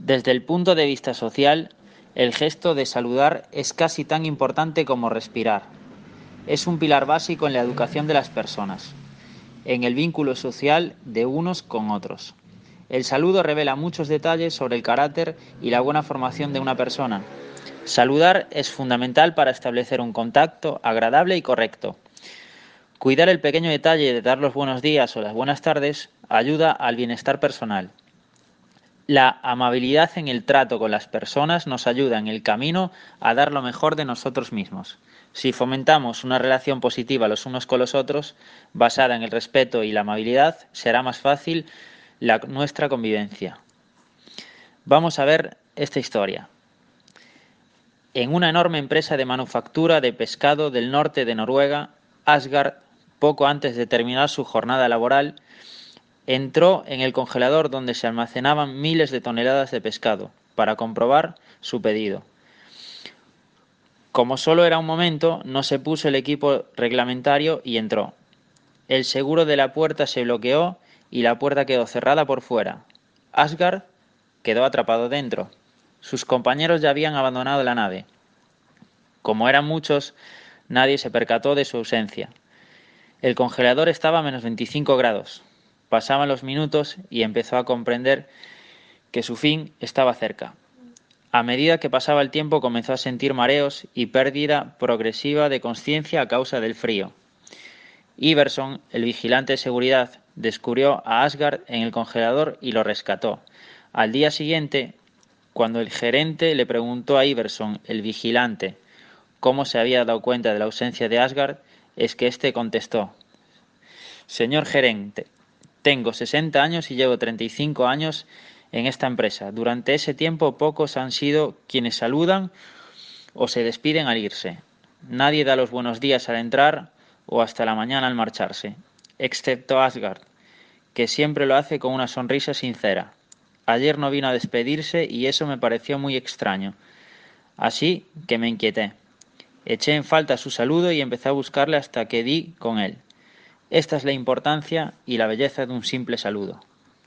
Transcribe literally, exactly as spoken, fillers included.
Desde el punto de vista social, el gesto de saludar es casi tan importante como respirar. Es un pilar básico en la educación de las personas, en el vínculo social de unos con otros. El saludo revela muchos detalles sobre el carácter y la buena formación de una persona. Saludar es fundamental para establecer un contacto agradable y correcto. Cuidar el pequeño detalle de dar los buenos días o las buenas tardes ayuda al bienestar personal. La amabilidad en el trato con las personas nos ayuda en el camino a dar lo mejor de nosotros mismos. Si fomentamos una relación positiva los unos con los otros, basada en el respeto y la amabilidad, será más fácil la, nuestra convivencia. Vamos a ver esta historia. En una enorme empresa de manufactura de pescado del norte de Noruega, Asgard, poco antes de terminar su jornada laboral, entró en el congelador donde se almacenaban miles de toneladas de pescado para comprobar su pedido. Como solo era un momento, no se puso el equipo reglamentario y entró. El seguro de la puerta se bloqueó y la puerta quedó cerrada por fuera. Asgard quedó atrapado dentro. Sus compañeros ya habían abandonado la nave. Como eran muchos, nadie se percató de su ausencia. El congelador estaba a menos veinticinco grados. Pasaban los minutos y empezó a comprender que su fin estaba cerca. A medida que pasaba el tiempo comenzó a sentir mareos y pérdida progresiva de conciencia a causa del frío. Iverson, el vigilante de seguridad, descubrió a Asgard en el congelador y lo rescató. Al día siguiente, cuando el gerente le preguntó a Iverson, el vigilante, cómo se había dado cuenta de la ausencia de Asgard, es que éste contestó: «Señor gerente, tengo sesenta años y llevo treinta y cinco años en esta empresa. Durante ese tiempo pocos han sido quienes saludan o se despiden al irse. Nadie da los buenos días al entrar o hasta la mañana al marcharse, excepto Asgard, que siempre lo hace con una sonrisa sincera. Ayer no vino a despedirse y eso me pareció muy extraño. Así que me inquieté. Eché en falta su saludo y empecé a buscarle hasta que di con él. Esta es la importancia y la belleza de un simple saludo».